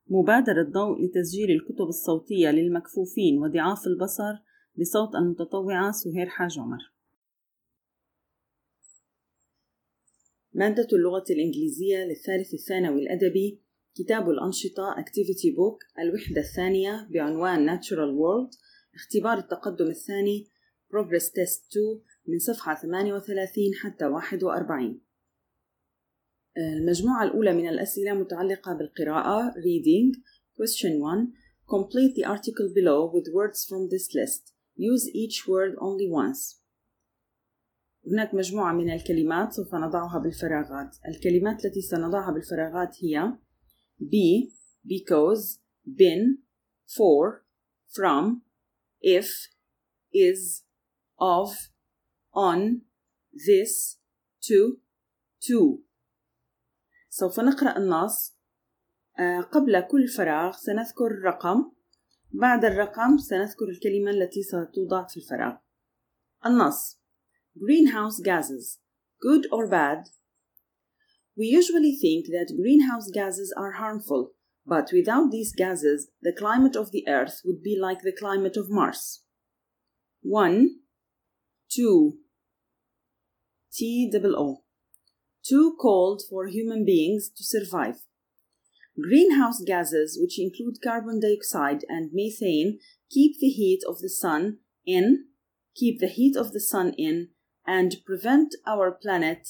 مبادرة ضوء لتسجيل الكتب الصوتية للمكفوفين وضعاف البصر بصوت المتطوعة سهير حاج عمر. مادة اللغة الإنجليزية للثالث الثانوي الأدبي، كتاب الأنشطة Activity Book، الوحدة الثانية بعنوان Natural World، اختبار التقدم الثاني Progress Test 2 من صفحة 38 حتى 41. المجموعة الأولى من الأسئلة متعلقة بالقراءة Reading. Question 1. Complete the article below with words from this list. Use each word only once. هناك مجموعة من الكلمات سوف نضعها بالفراغات. الكلمات التي سنضعها بالفراغات هي be, because, been, for, from, if, is, of, on, this, to. سوف نقرأ النص. قبل كل فراغ سنذكر رقم، بعد الرقم سنذكر الكلمة التي ستوضع في الفراغ. النص: Greenhouse gases, good or bad? We usually think that greenhouse gases are harmful, but without these gases, the climate of the Earth would be like the climate of Mars. 1, 2, T-O-O. Too cold for human beings to survive. Greenhouse gases, which include carbon dioxide and methane, keep the heat of the sun in and prevent our planet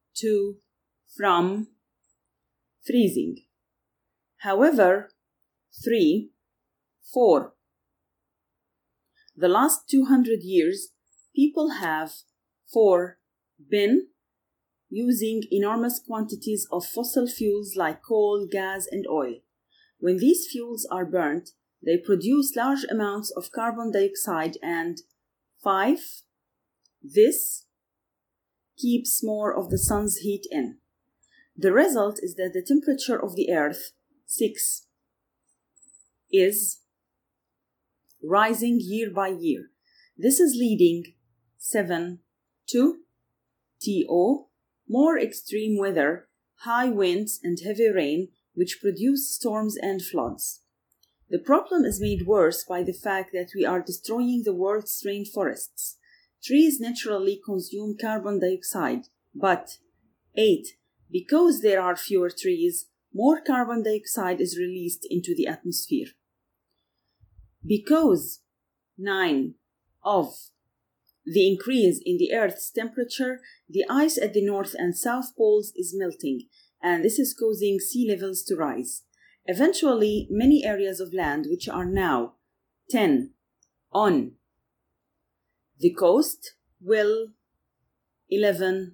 from freezing. However, 3, 4. The last 200 years, people have 4. Been using enormous quantities of fossil fuels like coal, gas, and oil. When these fuels are burnt, they produce large amounts of carbon dioxide and 5. This keeps more of the sun's heat in. The result is that the temperature of the Earth, 6, is rising year by year. This is leading 7 to TO, more extreme weather, high winds, and heavy rain, which produce storms and floods. The problem is made worse by the fact that we are destroying the world's rainforests. Trees naturally consume carbon dioxide, but 8. Because there are fewer trees, more carbon dioxide is released into the atmosphere. Because 9. Of the increase in the Earth's temperature, the ice at the North and South poles is melting, and this is causing sea levels to rise. Eventually, many areas of land which are now 10 on the coast will 11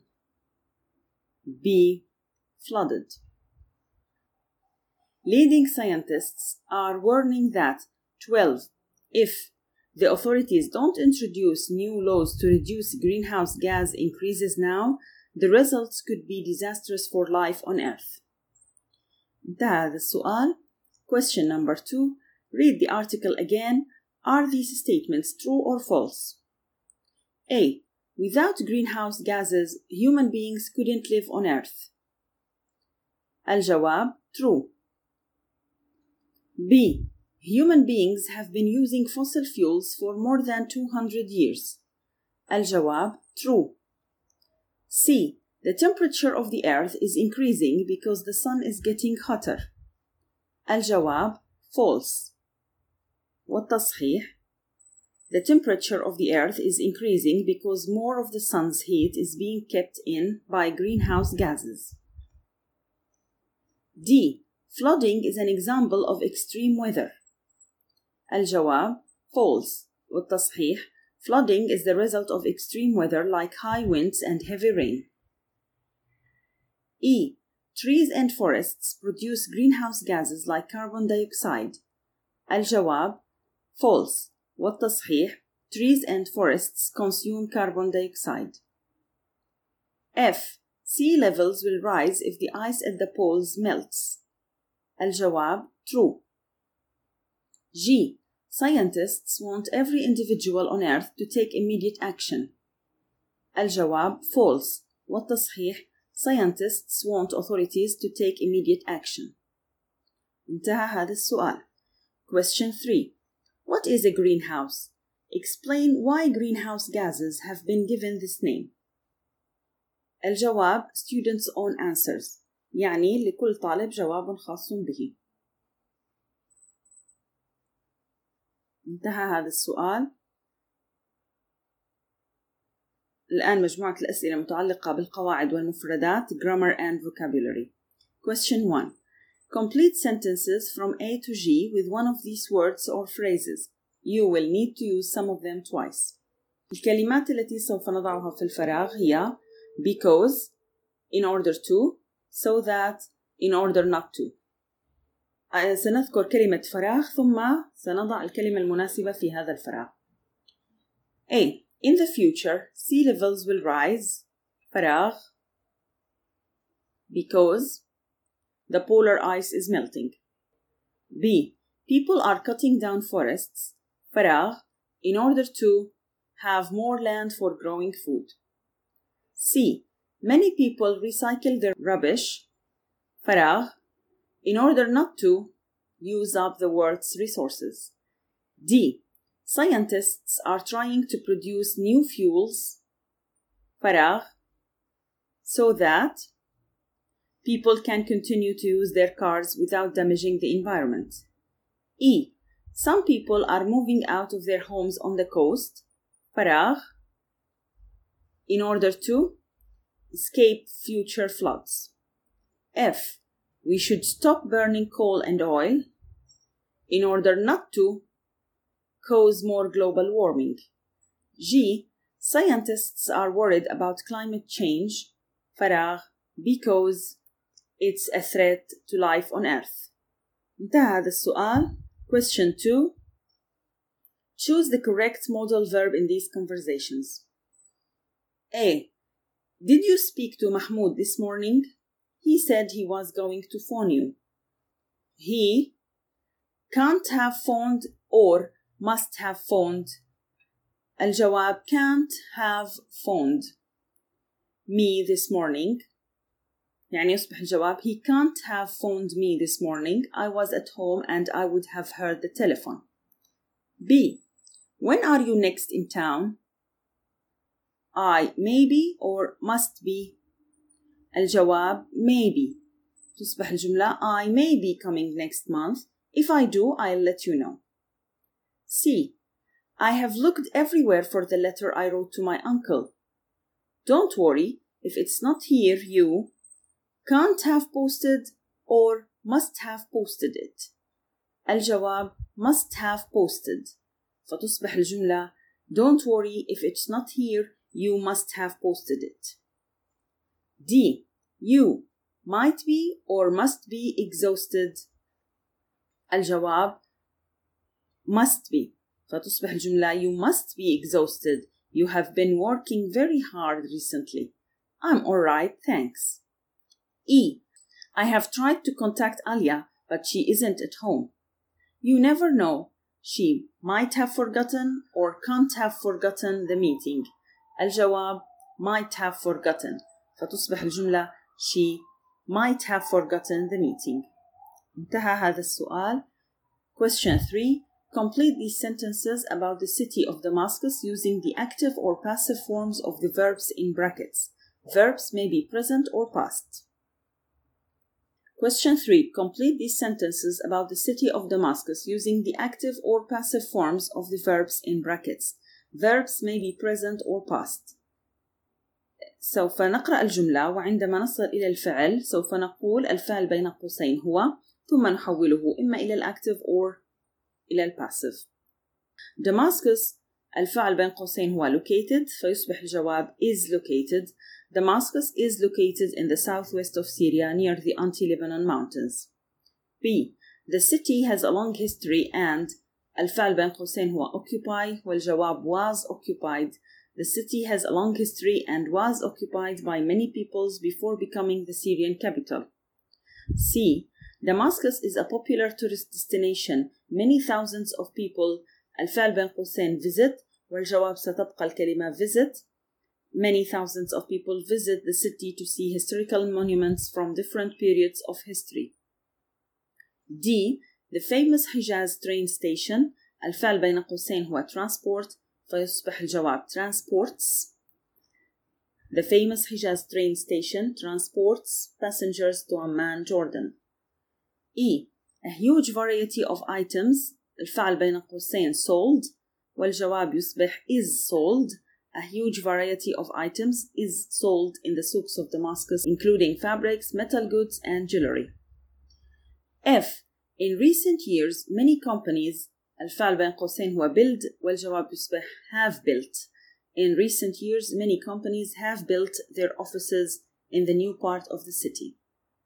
be flooded. Leading scientists are warning that 12. If the authorities don't introduce new laws to reduce greenhouse gas increases now, the results could be disastrous for life on Earth. انتهى هذا السؤال. Question number 2. Read the article again. Are these statements true or false? A. Without greenhouse gases, human beings couldn't live on Earth. الجواب: true. B. Human beings have been using fossil fuels for more than 200 years. الجواب: true. C. The temperature of the Earth is increasing because the sun is getting hotter. الجواب: false. والتصحيح: The temperature of the Earth is increasing because more of the sun's heat is being kept in by greenhouse gases. D. Flooding is an example of extreme weather. الجواب: false. والتصحيح: Flooding is the result of extreme weather like high winds and heavy rain. E. Trees and forests produce greenhouse gases like carbon dioxide. الجواب: false. والتصحيح: Trees and forests consume carbon dioxide. F. Sea levels will rise if the ice at the poles melts. الجواب: true. G. Scientists want every individual on Earth to take immediate action. الجواب: false. والتصحيح: Scientists want authorities to take immediate action. انتهى هذا السؤال. Question 3. What is a greenhouse? Explain why greenhouse gases have been given this name. الجواب students' own answers، يعني لكل طالب جواب خاص به. انتهى هذا السؤال. الآن مجموعة الأسئلة متعلقة بالقواعد والمفردات grammar and vocabulary. Question 1. Complete sentences from A to G with one of these words or phrases. You will need to use some of them twice. الكلمات التي سوف نضعها في الفراغ هي because, in order to, so that, in order not to. سنذكر كلمة فراغ ثم سنضع الكلمة المناسبة في هذا الفراغ. A. In the future, sea levels will rise. فراغ because the polar ice is melting. B. People are cutting down forests. فراغ in order to have more land for growing food. C. Many people recycle their rubbish. فراغ in order not to use up the world's resources. D. Scientists are trying to produce new fuels. فراغ so that people can continue to use their cars without damaging the environment. E. Some people are moving out of their homes on the coast. فراغ in order to escape future floods. F. We should stop burning coal and oil in order not to cause more global warming. G. Scientists are worried about climate change. فراغ because it's a threat to life on Earth. انتهى هذا السؤال. Question 2. Choose the correct modal verb in these conversations. A. Did you speak to Mahmoud this morning? He said he was going to phone you. He can't have phoned or must have phoned. الجواب can't have phoned me this morning. يعني يصبح الجواب he can't have phoned me this morning. I was at home and I would have heard the telephone. B. When are you next in town? I maybe or must be. الجواب maybe. تصبح الجملة I may be coming next month. If I do, I'll let you know. C. I have looked everywhere for the letter I wrote to my uncle. Don't worry, if it's not here, you can't have posted or must have posted it. الجواب must have posted. فتصبح الجملة don't worry, if it's not here, you must have posted it. D. You might be or must be exhausted. الجواب must be. فتصبح الجملة you must be exhausted. You have been working very hard recently. I'm alright, thanks. E. I have tried to contact Alia, but she isn't at home. You never know. She might have forgotten or can't have forgotten the meeting. الجواب might have forgotten. فتصبح الجملة she might have forgotten the meeting. انتهى هذا السؤال. Question 3. Complete these sentences about the city of Damascus using the active or passive forms of the verbs in brackets. Verbs may be present or past. Question 3. Complete these sentences about the city of Damascus using the active or passive forms of the verbs in brackets. Verbs may be present or past. سوف نقرأ الجملة وعندما نصل إلى الفعل سوف نقول الفعل بين قوسين هو ثم نحوله إما إلى الأكتف أو إلى الباسيف. Damascus الفعل بين قوسين هو located فيصبح الجواب is located. Damascus is located in the southwest of Syria near the Anti-Lebanon mountains. B. The city has a long history and الفعل بين قوسين هو occupy والجواب was occupied. The city has a long history and was occupied by many peoples before becoming the Syrian capital. C. Damascus is a popular tourist destination. Many thousands of people الفعل بين قوسين visit والجواب ستبقى الكلمة visit. Many thousands of people visit the city to see historical monuments from different periods of history. D. The famous Hijaz train station. الفعل بين قوسين هو transport فيصبح الجواب transports. The famous Hijaz train station transports passengers to Amman, Jordan. E. A huge variety of items. الفعل بين قوسين sold والجواب يصبح is sold. A huge variety of items is sold in the souks of Damascus, including fabrics, metal goods, and jewelry. F. In recent years, many companies الفعل بين قوسين هو build والجواب يصبح have built. In recent years, many companies have built their offices in the new part of the city.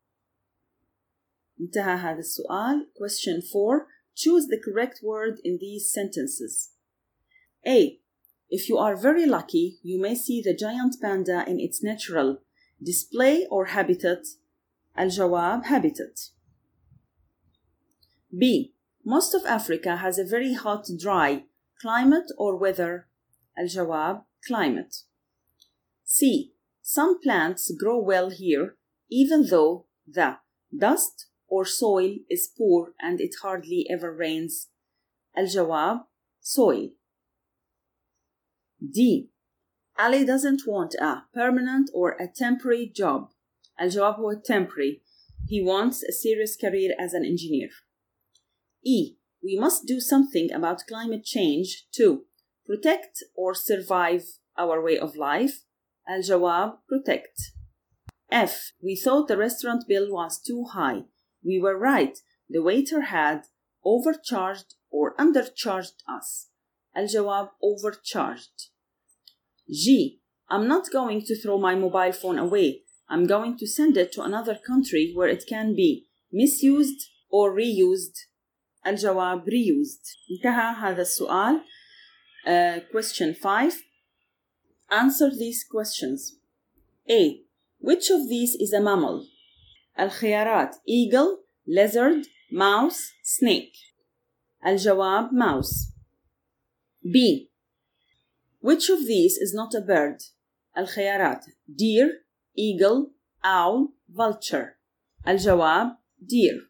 انتهى هذا السؤال. Question 4. Choose the correct word in these sentences. A. If you are very lucky, you may see the giant panda in its natural display or habitat. الجواب habitat. B. Most of Africa has a very hot, dry climate or weather. الجواب climate. C. Some plants grow well here, even though the dust or soil is poor and it hardly ever rains. الجواب soil. D. Ali doesn't want a permanent or a temporary job. الجواب هو temporary. He wants a serious career as an engineer. E. We must do something about climate change to protect or survive our way of life. الجواب protect. F. We thought the restaurant bill was too high. We were right. The waiter had overcharged or undercharged us. الجواب overcharged. G. I'm not going to throw my mobile phone away. I'm going to send it to another country where it can be misused or reused. الجواب reused. انتهى هذا السؤال. Question 5. Answer these questions. A. Which of these is a mammal? الخيارات eagle, lizard, mouse, snake. الجواب mouse. B. Which of these is not a bird? الخيارات deer, eagle, owl, vulture. الجواب deer.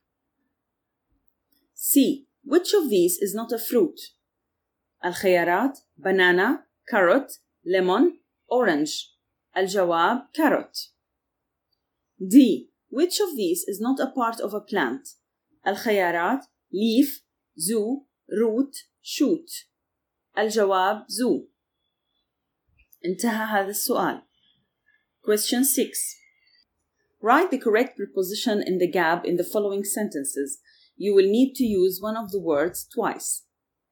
C. Which of these is not a fruit? الخيارات banana, carrot, lemon, orange. الجواب carrot. D. Which of these is not a part of a plant? الخيارات leaf, zoo, root, shoot. الجواب zoo. انتهى هذا السؤال. Question 6. Write the correct preposition in the gap in the following sentences. You will need to use one of the words twice.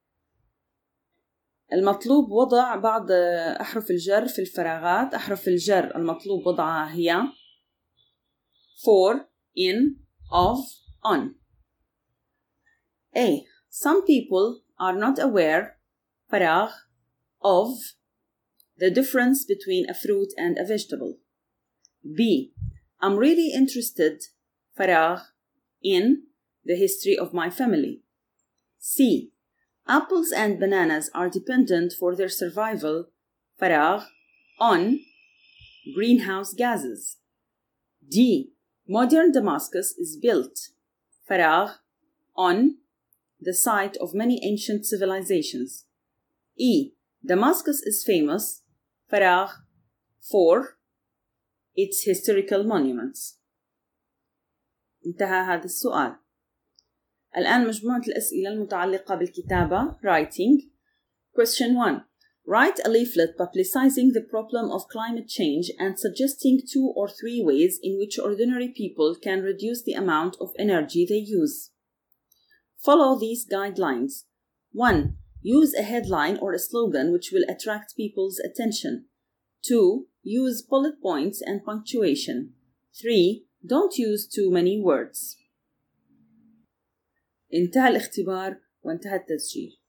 المطلوب وضع بعض أحرف الجر في الفراغات. أحرف الجر المطلوب وضعها هي for, in, of, on. A. Some people are not aware فراغ of the difference between a fruit and a vegetable. B. I'm really interested فراغ in the history of my family. C. Apples and bananas are dependent for their survival فراغ on greenhouse gases. D. Modern Damascus is built فراغ on the site of many ancient civilizations. E. Damascus is famous فراغ for its historical monuments. انتهى هذا السؤال. الآن مجموعة الأسئلة المتعلقة بالكتابة writing. Question 1. Write a leaflet publicizing the problem of climate change and suggesting 2 or 3 ways in which ordinary people can reduce the amount of energy they use. Follow these guidelines. 1. Use a headline or a slogan which will attract people's attention. 2. Use bullet points and punctuation. 3. Don't use too many words. انتهى الاختبار وانتهى التسجيل.